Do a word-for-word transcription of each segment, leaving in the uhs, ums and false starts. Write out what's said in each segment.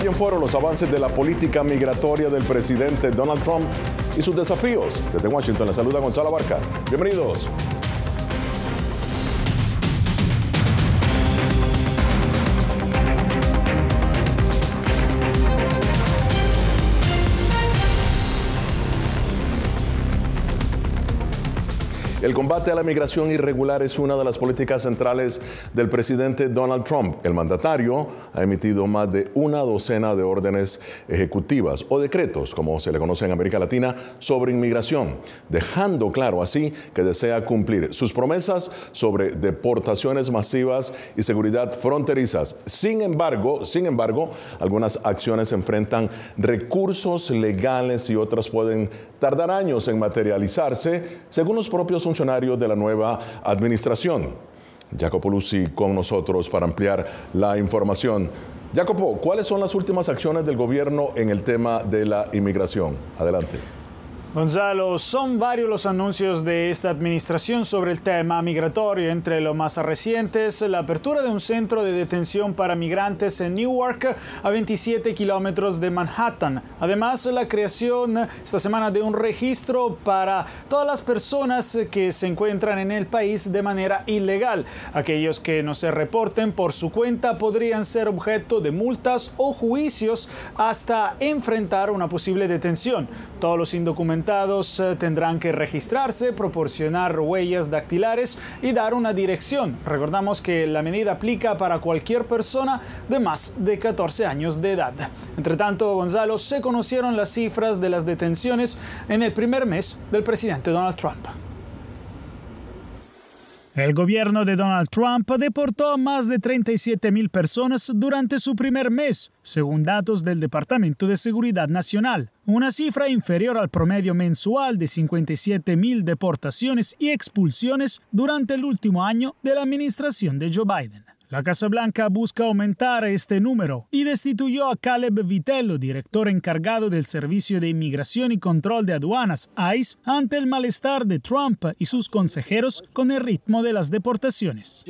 Hoy en Foro, los avances de la política migratoria del presidente Donald Trump y sus desafíos. Desde Washington les saluda Gonzalo Abarca. Bienvenidos. El combate a la migración irregular es una de las políticas centrales del presidente Donald Trump. El mandatario ha emitido más de una docena de órdenes ejecutivas o decretos, como se le conoce en América Latina, sobre inmigración, dejando claro así que desea cumplir sus promesas sobre deportaciones masivas y seguridad fronterizas. Sin embargo, sin embargo, algunas acciones enfrentan recursos legales y otras pueden tardar años en materializarse, según los propios funcionarios de la nueva administración. Jacopo Luzzi con nosotros para ampliar la información. Jacopo, ¿cuáles son las últimas acciones del gobierno en el tema de la inmigración? Adelante. Gonzalo, son varios los anuncios de esta administración sobre el tema migratorio. Entre los más recientes, la apertura de un centro de detención para migrantes en Newark, a veintisiete kilómetros de Manhattan. Además, la creación esta semana de un registro para todas las personas que se encuentran en el país de manera ilegal. Aquellos que no se reporten por su cuenta podrían ser objeto de multas o juicios hasta enfrentar una posible detención. Todos los indocumentados tendrán que registrarse, proporcionar huellas dactilares y dar una dirección. Recordamos que la medida aplica para cualquier persona de más de catorce años de edad. Entre tanto, Gonzalo, se conocieron las cifras de las detenciones en el primer mes del presidente Donald Trump. El gobierno de Donald Trump deportó a más de treinta y siete mil personas durante su primer mes, según datos del Departamento de Seguridad Nacional, una cifra inferior al promedio mensual de cincuenta y siete mil deportaciones y expulsiones durante el último año de la administración de Joe Biden. La Casa Blanca busca aumentar este número y destituyó a Caleb Vitello, director encargado del Servicio de Inmigración y Control de Aduanas, ICE, ante el malestar de Trump y sus consejeros con el ritmo de las deportaciones.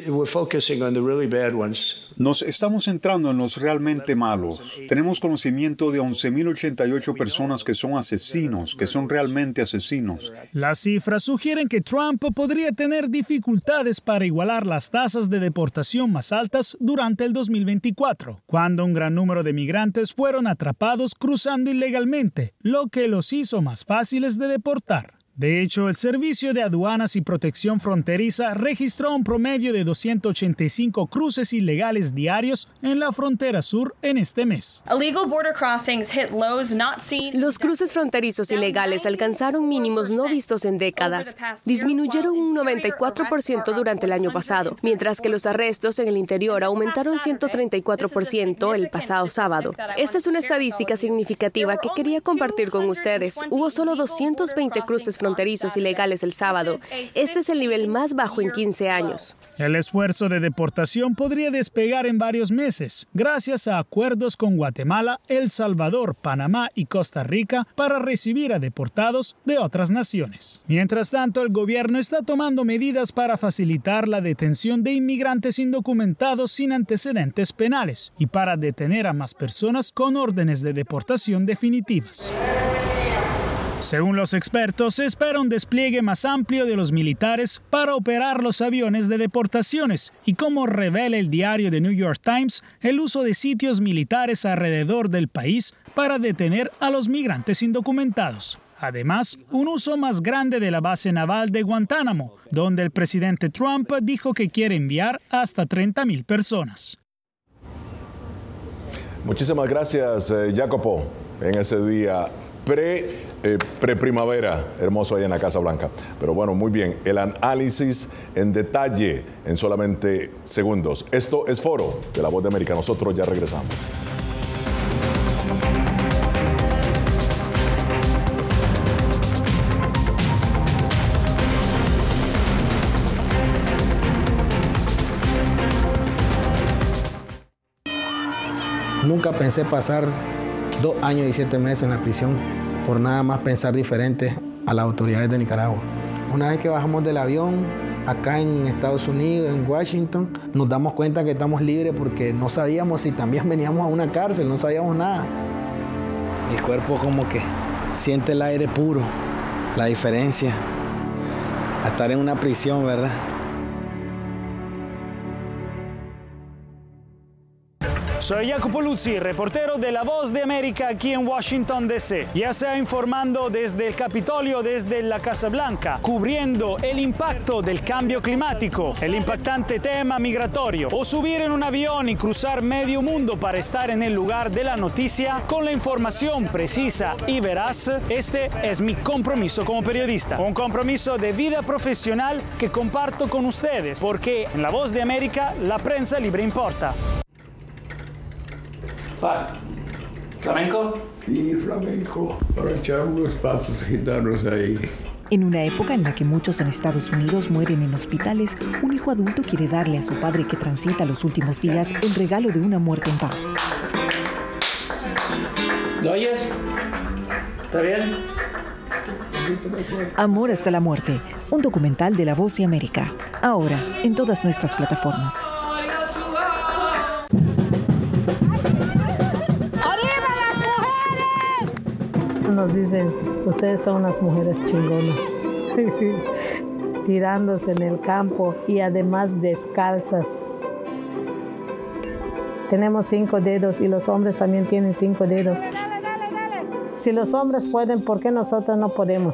Nos estamos centrando en los realmente malos. Tenemos conocimiento de once mil ochenta y ocho personas que son asesinos, que son realmente asesinos. Las cifras sugieren que Trump podría tener dificultades para igualar las tasas de deportación más altas durante el dos mil veinticuatro, cuando un gran número de migrantes fueron atrapados cruzando ilegalmente, lo que los hizo más fáciles de deportar. De hecho, el Servicio de Aduanas y Protección Fronteriza registró un promedio de doscientos ochenta y cinco cruces ilegales diarios en la frontera sur en este mes. Los cruces fronterizos ilegales alcanzaron mínimos no vistos en décadas. Disminuyeron un noventa y cuatro por ciento durante el año pasado, mientras que los arrestos en el interior aumentaron ciento treinta y cuatro por ciento el pasado sábado. Esta es una estadística significativa que quería compartir con ustedes. Hubo solo doscientos veinte cruces fronterizos ilegales el sábado. Este es el nivel más bajo en quince años. El esfuerzo de deportación podría despegar en varios meses, gracias a acuerdos con Guatemala, El Salvador, Panamá y Costa Rica para recibir a deportados de otras naciones. Mientras tanto, el gobierno está tomando medidas para facilitar la detención de inmigrantes indocumentados sin antecedentes penales y para detener a más personas con órdenes de deportación definitivas. Según los expertos, se espera un despliegue más amplio de los militares para operar los aviones de deportaciones y, como revela el diario The New York Times, el uso de sitios militares alrededor del país para detener a los migrantes indocumentados. Además, un uso más grande de la base naval de Guantánamo, donde el presidente Trump dijo que quiere enviar hasta treinta mil personas. Muchísimas gracias, eh, Jacopo, en ese día pre, eh, pre-primavera, hermoso ahí en la Casa Blanca. Pero bueno, muy bien, el análisis en detalle en solamente segundos. Esto es Foro de La Voz de América. Nosotros ya regresamos. Nunca pensé pasar dos años y siete meses en la prisión por nada más pensar diferente a las autoridades de Nicaragua. Una vez que bajamos del avión, acá en Estados Unidos, en Washington, nos damos cuenta que estamos libres porque no sabíamos si también veníamos a una cárcel, no sabíamos nada. El cuerpo como que siente el aire puro, la diferencia a estar en una prisión, ¿verdad? Soy Jacopo Luzzi, reportero de La Voz de América aquí en Washington, D C, ya sea informando desde el Capitolio, desde la Casa Blanca, cubriendo el impacto del cambio climático, el impactante tema migratorio, o subir en un avión y cruzar medio mundo para estar en el lugar de la noticia con la información precisa y veraz. Este es mi compromiso como periodista, un compromiso de vida profesional que comparto con ustedes, porque en La Voz de América la prensa libre importa. Va. ¿Flamenco? Y flamenco, para echar unos pasos gitanos ahí. En una época en la que muchos en Estados Unidos mueren en hospitales, un hijo adulto quiere darle a su padre que transita los últimos días el regalo de una muerte en paz. ¿Lo oyes? ¿Está bien? Amor hasta la muerte, un documental de La Voz de América. Ahora, en todas nuestras plataformas. Nos dicen, ustedes son unas mujeres chingonas, tirándose en el campo y además descalzas. Tenemos cinco dedos y los hombres también tienen cinco dedos. Si los hombres pueden, ¿por qué nosotros no podemos?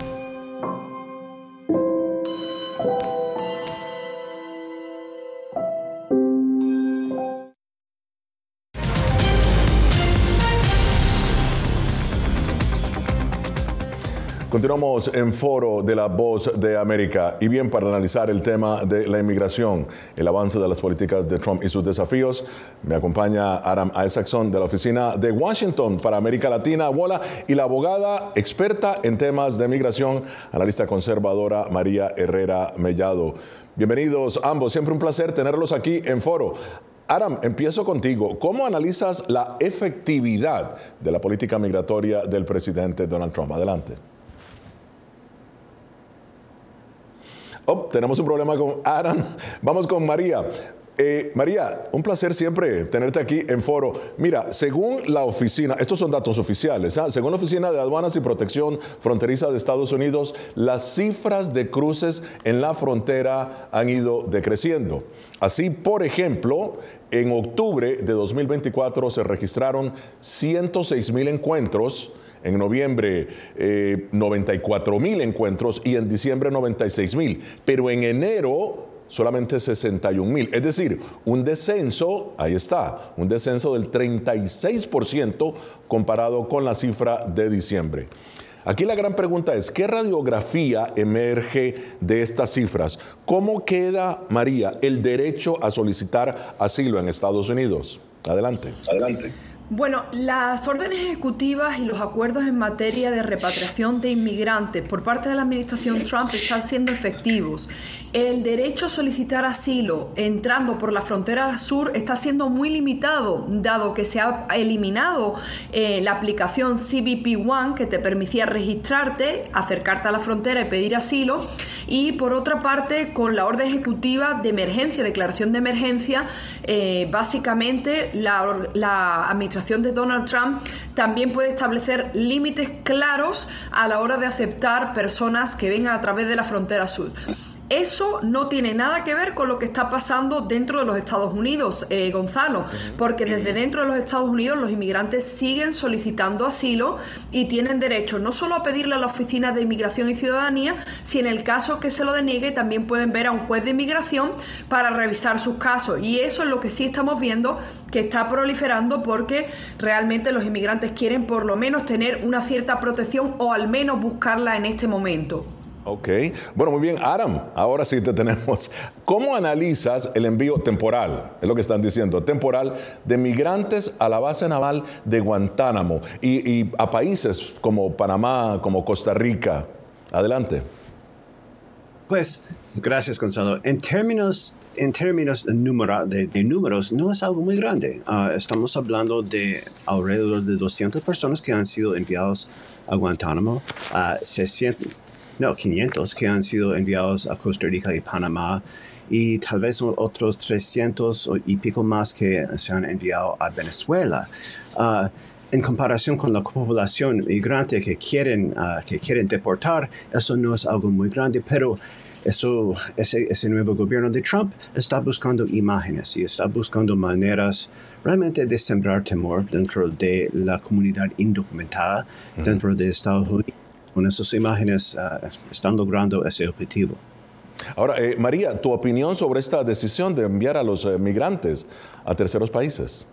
Continuamos en Foro de La Voz de América y bien para analizar el tema de la inmigración, el avance de las políticas de Trump y sus desafíos, me acompaña Aram Isaacson de la oficina de Washington para América Latina, WOLA, y la abogada experta en temas de migración, analista conservadora María Herrera Mellado. Bienvenidos ambos, siempre un placer tenerlos aquí en Foro. Aram, empiezo contigo. ¿Cómo analizas la efectividad de la política migratoria del presidente Donald Trump? Adelante. Oh, tenemos un problema con Aram. Vamos con María. Eh, María, un placer siempre tenerte aquí en Foro. Mira, según la oficina, estos son datos oficiales, ¿eh? Según la Oficina de Aduanas y Protección Fronteriza de Estados Unidos, las cifras de cruces en la frontera han ido decreciendo. Así, por ejemplo, en octubre de dos mil veinticuatro se registraron ciento seis mil encuentros. En noviembre, eh, noventa y cuatro mil encuentros y en diciembre noventa y seis mil. Pero en enero, solamente sesenta y un mil. Es decir, un descenso, ahí está, un descenso del treinta y seis por ciento comparado con la cifra de diciembre. Aquí la gran pregunta es, ¿qué radiografía emerge de estas cifras? ¿Cómo queda, María, el derecho a solicitar asilo en Estados Unidos? Adelante. Adelante. Bueno, las órdenes ejecutivas y los acuerdos en materia de repatriación de inmigrantes por parte de la administración Trump están siendo efectivos. El derecho a solicitar asilo entrando por la frontera sur está siendo muy limitado, dado que se ha eliminado eh, la aplicación C B P One, que te permitía registrarte, acercarte a la frontera y pedir asilo, y por otra parte, con la orden ejecutiva de emergencia, declaración de emergencia, eh, básicamente la, la administración de Donald Trump también puede establecer límites claros a la hora de aceptar personas que vengan a través de la frontera sur. Eso no tiene nada que ver con lo que está pasando dentro de los Estados Unidos, eh, Gonzalo, porque desde dentro de los Estados Unidos los inmigrantes siguen solicitando asilo y tienen derecho no solo a pedirle a la Oficina de Inmigración y Ciudadanía, sino en el caso que se lo deniegue también pueden ver a un juez de inmigración para revisar sus casos. Y eso es lo que sí estamos viendo que está proliferando, porque realmente los inmigrantes quieren por lo menos tener una cierta protección o al menos buscarla en este momento. Ok, bueno, muy bien. Aram, ahora sí te tenemos. ¿Cómo analizas el envío temporal, es lo que están diciendo, temporal, de migrantes a la base naval de Guantánamo y, y a países como Panamá, como Costa Rica? Adelante. Pues, gracias, Gonzalo. En términos, en términos de, número, de, de números, no es algo muy grande. Uh, estamos hablando de alrededor de doscientas personas que han sido enviadas a Guantánamo. Uh, sesenta no, quinientos que han sido enviados a Costa Rica y Panamá, y tal vez otros trescientos y pico más que se han enviado a Venezuela. Uh, en comparación con la población migrante que quieren, uh, que quieren deportar, eso no es algo muy grande, pero eso, ese, ese nuevo gobierno de Trump está buscando imágenes y está buscando maneras realmente de sembrar temor dentro de la comunidad indocumentada, uh-huh. dentro de Estados Unidos. Con esas imágenes uh, están logrando ese objetivo. Ahora, eh, María, tu opinión sobre esta decisión de enviar a los eh, migrantes a terceros países.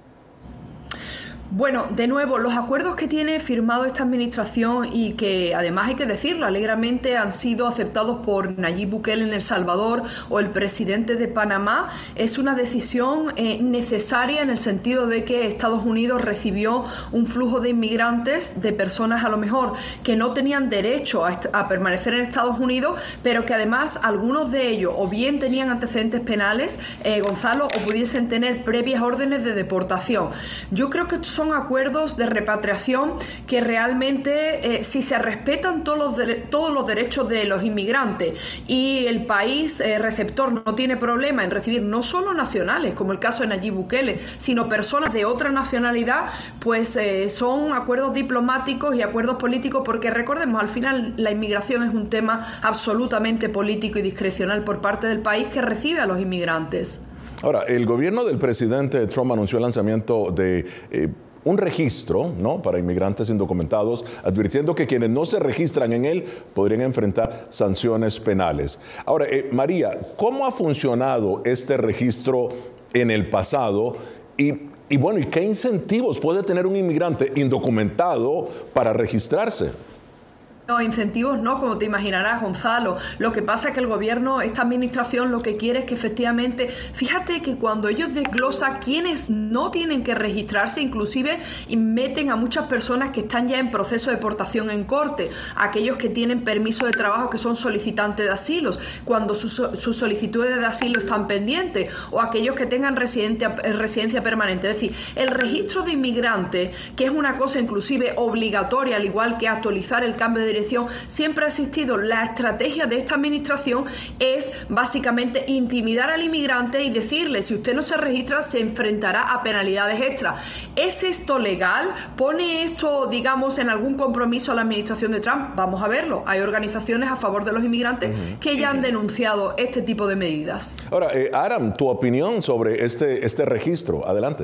Bueno, de nuevo, los acuerdos que tiene firmado esta administración y que además hay que decirlo, alegramente han sido aceptados por Nayib Bukele en El Salvador o el presidente de Panamá, es una decisión eh, necesaria en el sentido de que Estados Unidos recibió un flujo de inmigrantes, de personas a lo mejor que no tenían derecho a, a permanecer en Estados Unidos, pero que además algunos de ellos o bien tenían antecedentes penales, eh, Gonzalo, o pudiesen tener previas órdenes de deportación. Yo creo que estos son acuerdos de repatriación que realmente, eh, si se respetan todos los, de, todos los derechos de los inmigrantes y el país eh, receptor no tiene problema en recibir no solo nacionales, como el caso de Nayib Bukele, sino personas de otra nacionalidad, pues eh, son acuerdos diplomáticos y acuerdos políticos, porque recordemos, al final la inmigración es un tema absolutamente político y discrecional por parte del país que recibe a los inmigrantes. Ahora, el gobierno del presidente Trump anunció el lanzamiento de eh, un registro, ¿no?, para inmigrantes indocumentados, advirtiendo que quienes no se registran en él podrían enfrentar sanciones penales. Ahora, eh, María, ¿cómo ha funcionado este registro en el pasado? Y, y bueno, ¿y qué incentivos puede tener un inmigrante indocumentado para registrarse? No, incentivos no, como te imaginarás, Gonzalo. Lo que pasa es que el gobierno, esta administración, lo que quiere es que efectivamente, fíjate que cuando ellos desglosan quienes no tienen que registrarse, inclusive meten a muchas personas que están ya en proceso de deportación en corte, aquellos que tienen permiso de trabajo, que son solicitantes de asilos, cuando sus, sus solicitudes de asilo están pendientes, o aquellos que tengan residencia, residencia permanente. Es decir, el registro de inmigrantes, que es una cosa inclusive obligatoria, al igual que actualizar el cambio de dirección, siempre ha existido. La estrategia de esta administración es básicamente intimidar al inmigrante y decirle, si usted no se registra, se enfrentará a penalidades extras. ¿Es esto legal? ¿Pone esto, digamos, en algún compromiso a la administración de Trump? Vamos a verlo. Hay organizaciones a favor de los inmigrantes uh-huh. que ya han denunciado este tipo de medidas. Ahora, eh, Aram, tu opinión sobre este, este registro. Adelante.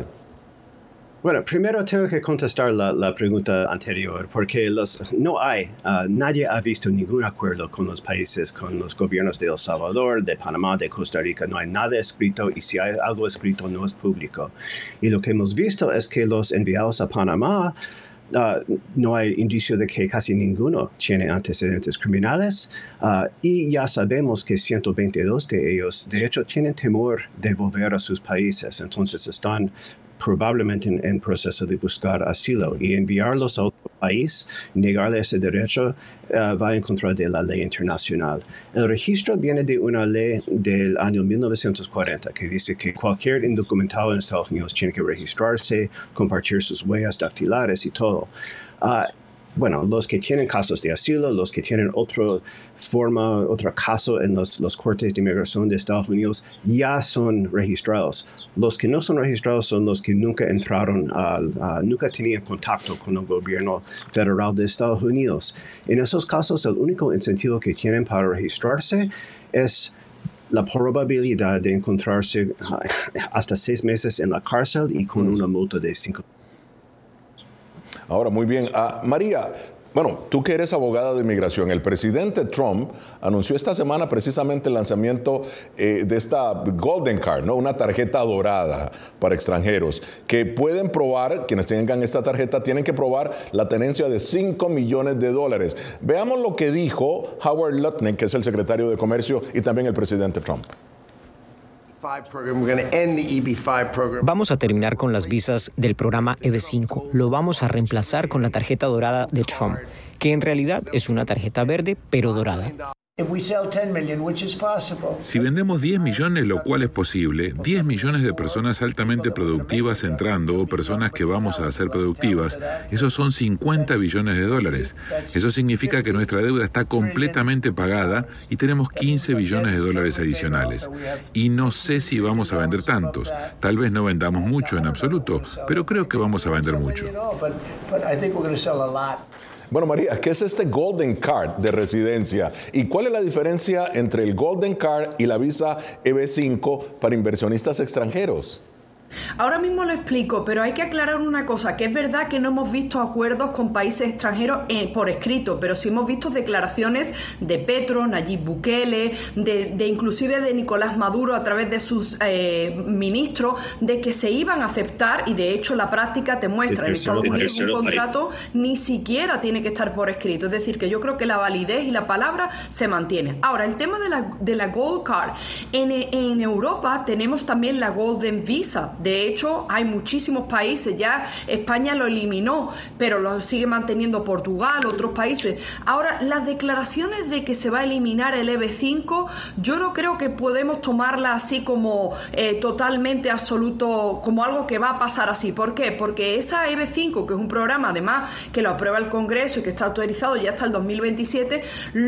Bueno, primero tengo que contestar la, la pregunta anterior, porque los, no hay, uh, nadie ha visto ningún acuerdo con los países, con los gobiernos de El Salvador, de Panamá, de Costa Rica. No hay nada escrito, y si hay algo escrito no es público. Y lo que hemos visto es que los enviados a Panamá, Uh, no hay indicio de que casi ninguno tiene antecedentes criminales, uh, y ya sabemos que ciento veintidós de ellos, de hecho, tienen temor de volver a sus países, entonces están probablemente en, en proceso de buscar asilo, y enviarlos a otro país, negarle ese derecho, uh, va en contra de la ley internacional. El registro viene de una ley del año mil novecientos cuarenta que dice que cualquier indocumentado en Estados Unidos tiene que registrarse, compartir sus huellas dactilares y todo. Uh, Bueno, los que tienen casos de asilo, los que tienen otra forma, otro caso en los, los cortes de inmigración de Estados Unidos, ya son registrados. Los que no son registrados son los que nunca entraron, uh, uh, nunca tenían contacto con el gobierno federal de Estados Unidos. En esos casos, el único incentivo que tienen para registrarse es la probabilidad de encontrarse uh, hasta seis meses en la cárcel y con una multa de cinco. Ahora, muy bien. Uh, María, bueno, tú que eres abogada de inmigración, el presidente Trump anunció esta semana precisamente el lanzamiento eh, de esta Golden Card, ¿no?, una tarjeta dorada para extranjeros, que pueden probar, quienes tengan esta tarjeta, tienen que probar la tenencia de cinco millones de dólares. Veamos lo que dijo Howard Lutnick, que es el secretario de Comercio, y también el presidente Trump. Vamos a terminar con las visas del programa E B cinco. Lo vamos a reemplazar con la tarjeta dorada de Trump, que en realidad es una tarjeta verde, pero dorada. Si vendemos diez millones, lo cual es posible, diez millones de personas altamente productivas entrando o personas que vamos a hacer productivas, esos son cincuenta billones de dólares. Eso significa que nuestra deuda está completamente pagada y tenemos quince billones de dólares adicionales. Y no sé si vamos a vender tantos. Tal vez no vendamos mucho en absoluto, pero creo que vamos a vender mucho. Bueno, María, ¿qué es este Golden Card de residencia? ¿Y cuál es la diferencia entre el Golden Card y la visa E B cinco para inversionistas extranjeros? Ahora mismo lo explico, pero hay que aclarar una cosa, que es verdad que no hemos visto acuerdos con países extranjeros eh, por escrito, pero sí hemos visto declaraciones de Petro, Nayib Bukele, de, de inclusive de Nicolás Maduro a través de sus eh, ministros, de que se iban a aceptar, y de hecho la práctica te muestra en Estados Unidos un contrato ni siquiera tiene que estar por escrito, es decir, que yo creo que la validez y la palabra se mantiene. Ahora, el tema de la, de la Gold Card, en, en Europa tenemos también la Golden Visa. De hecho, hay muchísimos países, ya España lo eliminó, pero lo sigue manteniendo Portugal, otros países. Ahora, las declaraciones de que se va a eliminar el E B cinco, yo no creo que podemos tomarla así como eh, totalmente absoluto, como algo que va a pasar así. ¿Por qué? Porque esa E B cinco, que es un programa además que lo aprueba el Congreso y que está autorizado ya hasta el dos mil veintisiete,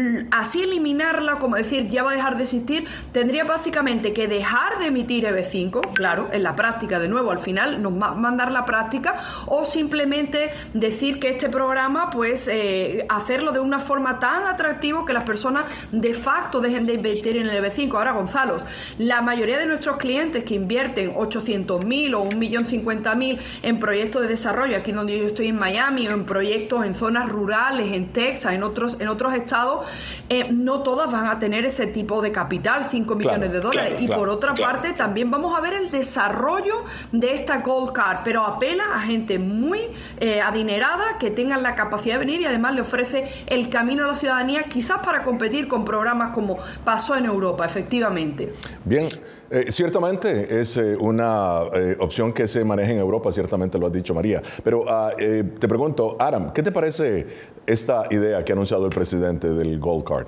así eliminarla, como decir, ya va a dejar de existir, tendría básicamente que dejar de emitir E B cinco, claro, en la práctica, de nuevo, al final nos va a mandar la práctica, o simplemente decir que este programa, pues, eh, hacerlo de una forma tan atractiva que las personas de facto dejen de invertir en el E B cinco. Ahora, Gonzalo, la mayoría de nuestros clientes que invierten ochocientos mil o un millón cincuenta mil en proyectos de desarrollo, aquí donde yo estoy en Miami, o en proyectos en zonas rurales, en Texas, en otros, en otros estados, eh, no todas van a tener ese tipo de capital, cinco millones de dólares. Claro, y claro, por otra claro. parte, también vamos a ver el desarrollo de esta Gold Card, pero apela a gente muy eh, adinerada que tengan la capacidad de venir, y además le ofrece el camino a la ciudadanía, quizás para competir con programas como pasó en Europa, efectivamente. Bien, eh, ciertamente es eh, una eh, opción que se maneja en Europa, ciertamente lo has dicho, María, pero uh, eh, te pregunto, Adam, ¿qué te parece esta idea que ha anunciado el presidente del Gold Card?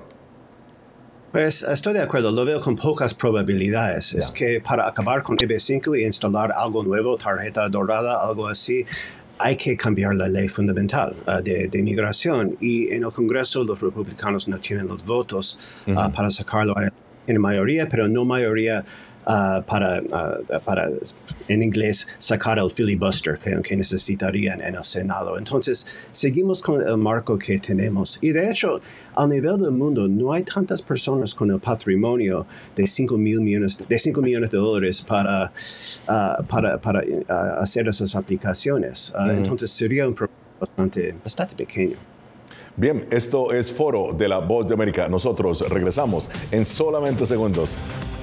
Pues estoy de acuerdo, lo veo con pocas probabilidades. Yeah. Es que para acabar con E B cinco y instalar algo nuevo, tarjeta dorada, algo así, hay que cambiar la ley fundamental uh, de, de migración. Y en el Congreso los republicanos no tienen los votos uh, uh-huh. para sacarlo en mayoría, pero no mayoría Uh, para, uh, para, en inglés, sacar el filibuster que, que necesitarían en el Senado. Entonces, seguimos con el marco que tenemos. Y de hecho, a nivel del mundo, no hay tantas personas con el patrimonio de cinco mil millones de, cinco millones de dólares para, uh, para, para uh, hacer esas aplicaciones. Uh, mm. Entonces, sería un problema bastante, bastante pequeño. Bien, esto es Foro de la Voz de América. Nosotros regresamos en solamente segundos.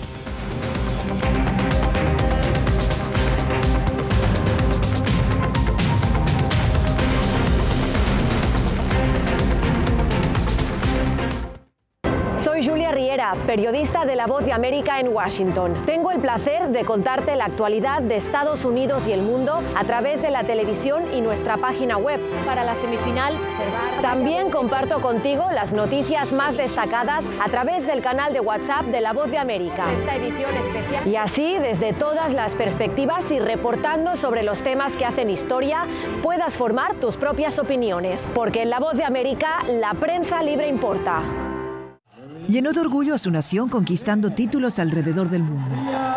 Periodista de La Voz de América en Washington. Tengo el placer de contarte la actualidad de Estados Unidos y el mundo a través de la televisión y nuestra página web. Para la semifinal, observar... También comparto contigo las noticias más destacadas a través del canal de WhatsApp de La Voz de América. Esta edición especial... Y así, desde todas las perspectivas y reportando sobre los temas que hacen historia, puedas formar tus propias opiniones. Porque en La Voz de América, la prensa libre importa. Llenó de orgullo a su nación conquistando títulos alrededor del mundo.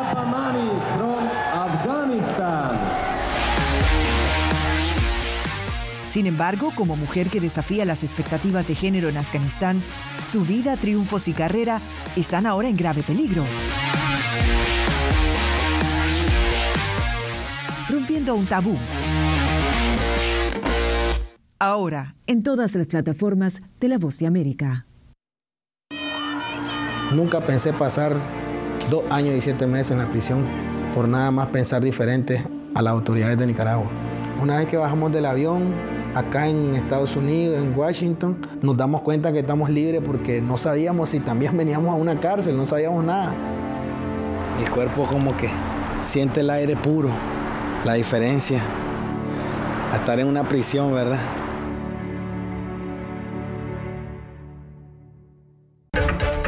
Sin embargo, como mujer que desafía las expectativas de género en Afganistán, su vida, triunfos y carrera están ahora en grave peligro. Rompiendo un tabú. Ahora, en todas las plataformas de La Voz de América. Nunca pensé pasar dos años y siete meses en la prisión por nada más pensar diferente a las autoridades de Nicaragua. Una vez que bajamos del avión, acá en Estados Unidos, en Washington, nos damos cuenta que estamos libres porque no sabíamos si también veníamos a una cárcel, no sabíamos nada. El cuerpo como que siente el aire puro, la diferencia a estar en una prisión, ¿verdad?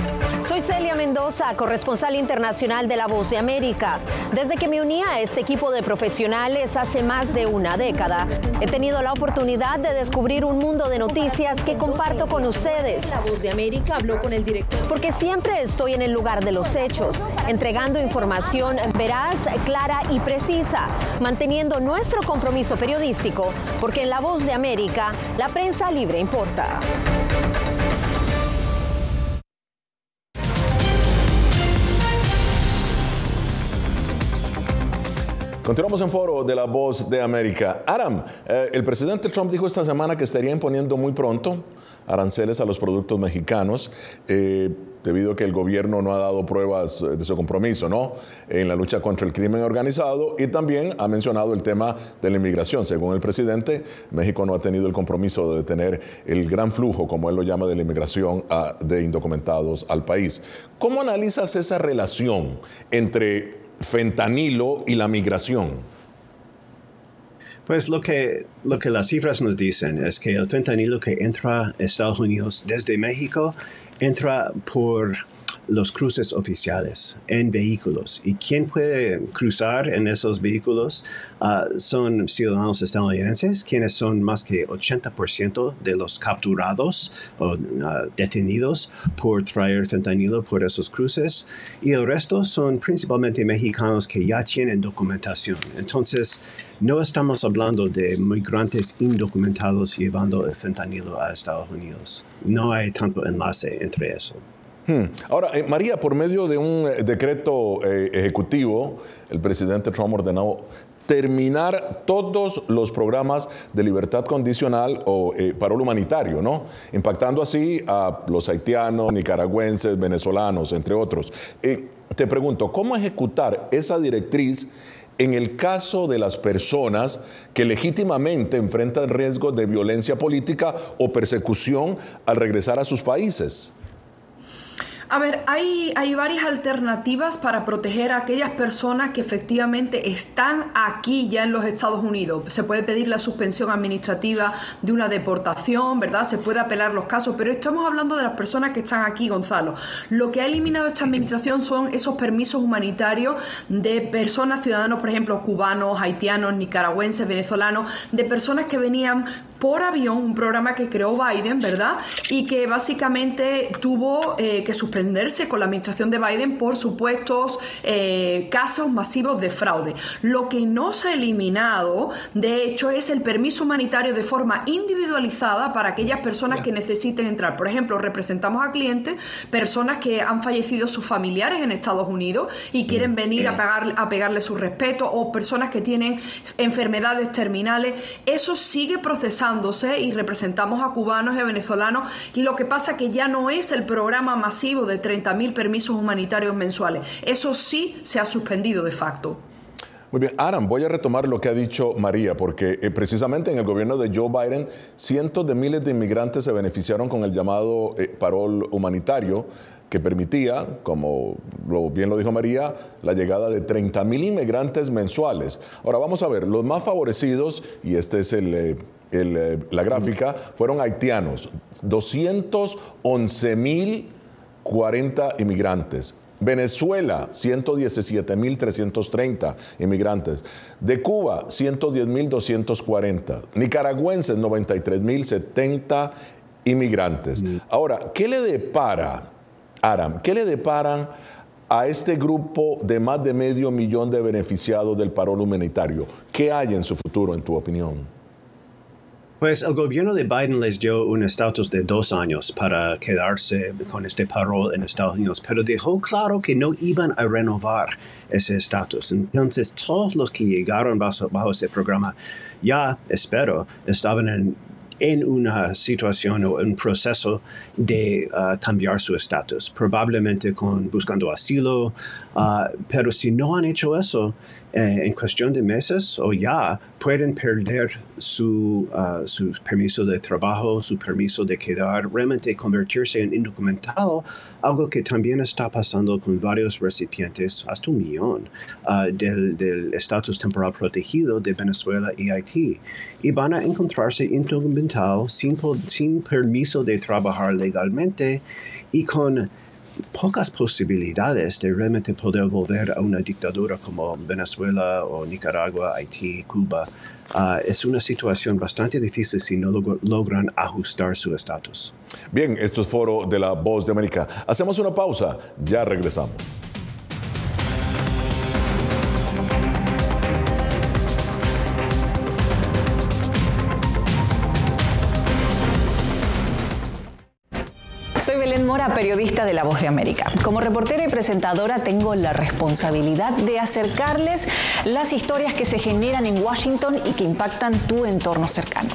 Celia Mendoza, corresponsal internacional de La Voz de América. Desde que me uní a este equipo de profesionales hace más de una década, he tenido la oportunidad de descubrir un mundo de noticias que comparto con ustedes. La Voz de América habló con el director. Porque siempre estoy en el lugar de los hechos, entregando información veraz, clara y precisa, manteniendo nuestro compromiso periodístico, porque en La Voz de América, la prensa libre importa. Continuamos en Foro de La Voz de América. Aram, eh, el presidente Trump dijo esta semana que estaría imponiendo muy pronto aranceles a los productos mexicanos, eh, debido a que el gobierno no ha dado pruebas de su compromiso, ¿no?, en la lucha contra el crimen organizado, y también ha mencionado el tema de la inmigración. Según el presidente, México no ha tenido el compromiso de detener el gran flujo, como él lo llama, de la inmigración a, de indocumentados al país. ¿Cómo analizas esa relación entre fentanilo y la migración? Pues lo que, lo que las cifras nos dicen es que el fentanilo que entra a Estados Unidos desde México entra por los cruces oficiales en vehículos. ¿Y quién puede cruzar en esos vehículos? Uh, son ciudadanos estadounidenses, quienes son más que ochenta por ciento de los capturados o uh, detenidos por traer fentanilo por esos cruces. Y el resto son principalmente mexicanos que ya tienen documentación. Entonces, no estamos hablando de migrantes indocumentados llevando el fentanilo a Estados Unidos. No hay tanto enlace entre eso. Hmm. Ahora, eh, María, por medio de un eh, decreto eh, ejecutivo, el presidente Trump ordenó terminar todos los programas de libertad condicional o eh, parol humanitario, ¿no?, impactando así a los haitianos, nicaragüenses, venezolanos, entre otros. Eh, te pregunto, ¿cómo ejecutar esa directriz en el caso de las personas que legítimamente enfrentan riesgos de violencia política o persecución al regresar a sus países? A ver, hay, hay varias alternativas para proteger a aquellas personas que efectivamente están aquí ya en los Estados Unidos. Se puede pedir la suspensión administrativa de una deportación, ¿verdad? Se puede apelar los casos, pero estamos hablando de las personas que están aquí, Gonzalo. Lo que ha eliminado esta administración son esos permisos humanitarios de personas, ciudadanos, por ejemplo, cubanos, haitianos, nicaragüenses, venezolanos, de personas que venían por avión, un programa que creó Biden, ¿verdad? Y que básicamente tuvo eh, que suspenderse con la administración de Biden por supuestos eh, casos masivos de fraude. Lo que no se ha eliminado, de hecho, es el permiso humanitario de forma individualizada para aquellas personas que necesiten entrar. Por ejemplo, representamos a clientes, personas que han fallecido sus familiares en Estados Unidos y quieren venir a, pagar, a pegarle su respeto, o personas que tienen enfermedades terminales. Eso sigue procesando y representamos a cubanos y a venezolanos. Lo que pasa que ya no es el programa masivo de treinta mil permisos humanitarios mensuales. Eso sí se ha suspendido de facto. Muy bien, Aram, voy a retomar lo que ha dicho María, porque eh, precisamente en el gobierno de Joe Biden, cientos de miles de inmigrantes se beneficiaron con el llamado eh, parol humanitario, que permitía, como lo, bien lo dijo María, la llegada de treinta mil inmigrantes mensuales. Ahora vamos a ver, los más favorecidos, y este es el... Eh, El, eh, la gráfica, fueron haitianos, doscientos once mil cuarenta inmigrantes. Venezuela, ciento diecisiete mil trescientos treinta inmigrantes. De Cuba, ciento diez mil doscientos cuarenta. Nicaragüenses, noventa y tres mil setenta inmigrantes. Mm. Ahora, ¿qué le depara, Aram, qué le deparan a este grupo de más de medio millón de beneficiados del parol humanitario? ¿Qué hay en su futuro, en tu opinión? Pues el gobierno de Biden les dio un estatus de dos años para quedarse con este parol en Estados Unidos, pero dejó claro que no iban a renovar ese estatus. Entonces, todos los que llegaron bajo, bajo ese programa, ya, espero, estaban en, en una situación o un proceso de uh, cambiar su estatus, probablemente con, buscando asilo, uh, pero si no han hecho eso, Eh, en cuestión de meses o ya pueden perder su, uh, su permiso de trabajo, su permiso de quedar, realmente convertirse en indocumentado, algo que también está pasando con varios recipientes, hasta un millón, uh, del estatus temporal protegido de Venezuela y Haití. Y van a encontrarse indocumentados sin, sin permiso de trabajar legalmente y con pocas posibilidades de realmente poder volver a una dictadura como Venezuela o Nicaragua, Haití, Cuba. Uh, es una situación bastante difícil si no log- logran ajustar su estatus. Bien, esto es Foro de la Voz de América. Hacemos una pausa, ya regresamos. Soy Belén Mora, periodista de La Voz de América. Como reportera y presentadora tengo la responsabilidad de acercarles las historias que se generan en Washington y que impactan tu entorno cercano.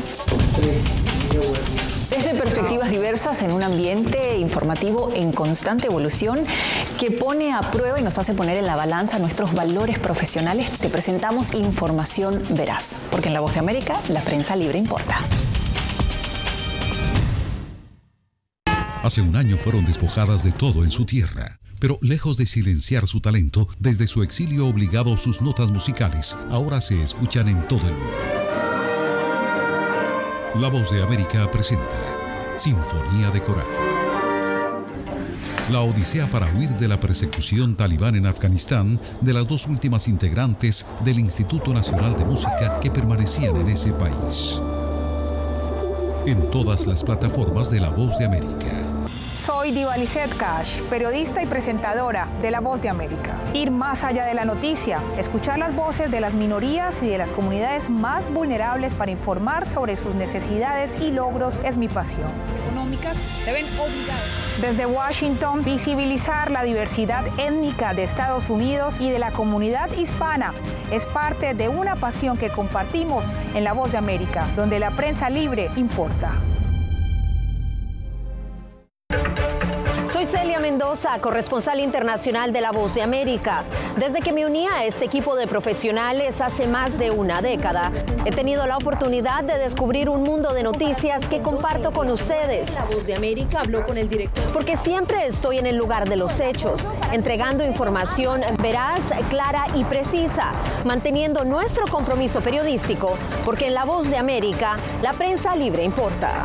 Desde perspectivas diversas en un ambiente informativo en constante evolución que pone a prueba y nos hace poner en la balanza nuestros valores profesionales, te presentamos información veraz, porque en La Voz de América la prensa libre importa. Hace un año fueron despojadas de todo en su tierra, pero lejos de silenciar su talento, desde su exilio obligado sus notas musicales ahora se escuchan en todo el mundo. La Voz de América presenta Sinfonía de Coraje. La odisea para huir de la persecución talibán en Afganistán de las dos últimas integrantes del Instituto Nacional de Música que permanecían en ese país. En todas las plataformas de La Voz de América. Soy Diva Lizette Cash, periodista y presentadora de La Voz de América. Ir más allá de la noticia, escuchar las voces de las minorías y de las comunidades más vulnerables para informar sobre sus necesidades y logros es mi pasión. Económicas se ven obligadas. Desde Washington, visibilizar la diversidad étnica de Estados Unidos y de la comunidad hispana es parte de una pasión que compartimos en La Voz de América, donde la prensa libre importa. Soy Celia Mendoza, corresponsal internacional de La Voz de América. Desde que me uní a este equipo de profesionales hace más de una década, he tenido la oportunidad de descubrir un mundo de noticias que comparto con ustedes. La Voz de América habló con el director. Porque siempre estoy en el lugar de los hechos, entregando información veraz, clara y precisa, manteniendo nuestro compromiso periodístico, porque en La Voz de América, la prensa libre importa.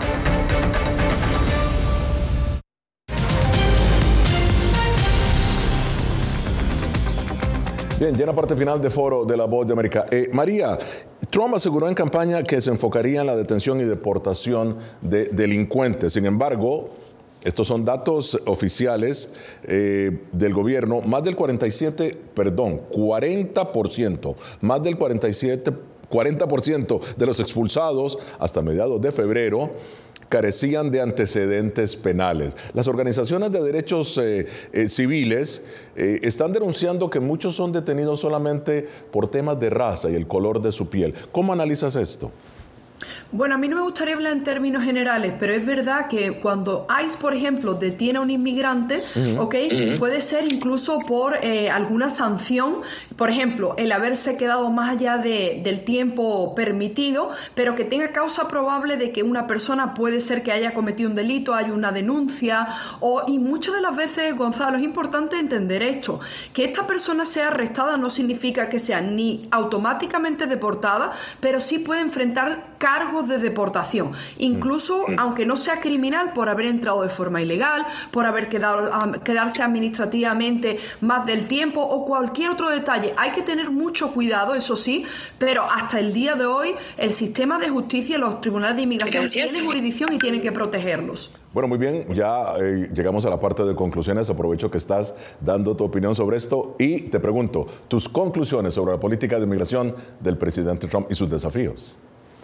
Bien, ya en la parte final de Foro de la Voz de América. Eh, María, Trump aseguró en campaña que se enfocaría en la detención y deportación de delincuentes. Sin embargo, estos son datos oficiales eh, del gobierno. Más del cuarenta y siete, perdón, cuarenta por ciento, más del cuarenta y siete, cuarenta por ciento de los expulsados hasta mediados de febrero carecían de antecedentes penales. Las organizaciones de derechos eh, eh, civiles eh, están denunciando que muchos son detenidos solamente por temas de raza y el color de su piel. ¿Cómo analizas esto? Bueno, a mí no me gustaría hablar en términos generales, pero es verdad que cuando ICE, por ejemplo, detiene a un inmigrante, uh-huh. ¿ok? Uh-huh. Puede ser incluso por eh, alguna sanción, por ejemplo, el haberse quedado más allá de, del tiempo permitido, pero que tenga causa probable de que una persona puede ser que haya cometido un delito, hay una denuncia, o, y muchas de las veces, Gonzalo, es importante entender esto, que esta persona sea arrestada no significa que sea ni automáticamente deportada, pero sí puede enfrentar cargos de deportación, incluso mm. aunque no sea criminal, por haber entrado de forma ilegal, por haber quedado, um, quedarse administrativamente más del tiempo o cualquier otro detalle. Hay que tener mucho cuidado, eso sí, pero hasta el día de hoy el sistema de justicia, los tribunales de inmigración Gracias. tienen jurisdicción y tienen que protegerlos. Bueno, muy bien, ya eh, llegamos a la parte de conclusiones. Aprovecho que estás dando tu opinión sobre esto y te pregunto, tus conclusiones sobre la política de inmigración del presidente Trump y sus desafíos.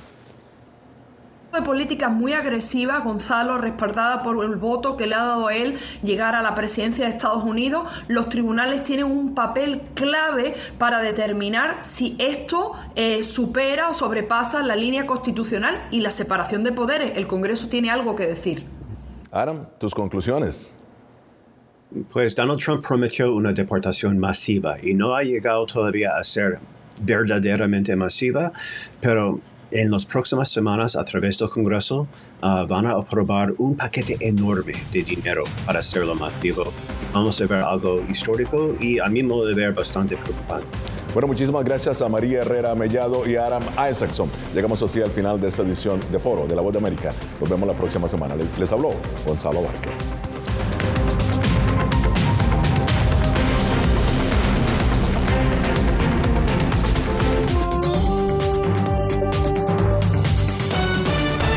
De política muy agresiva, Gonzalo, respaldada por el voto que le ha dado a él llegar a la presidencia de Estados Unidos. Los tribunales tienen un papel clave para determinar si esto eh, supera o sobrepasa la línea constitucional y la separación de poderes. El Congreso tiene algo que decir. Adam, tus conclusiones. Pues Donald Trump prometió una deportación masiva y no ha llegado todavía a ser verdaderamente masiva, pero en las próximas semanas, a través del Congreso, uh, van a aprobar un paquete enorme de dinero para hacerlo masivo. Vamos a ver algo histórico y a mi modo de ver bastante preocupante. Bueno, muchísimas gracias a María Herrera Mellado y a Aram Isaacson. Llegamos así al final de esta edición de Foro de La Voz de América. Nos vemos la próxima semana. Les, les habló Gonzalo Barker.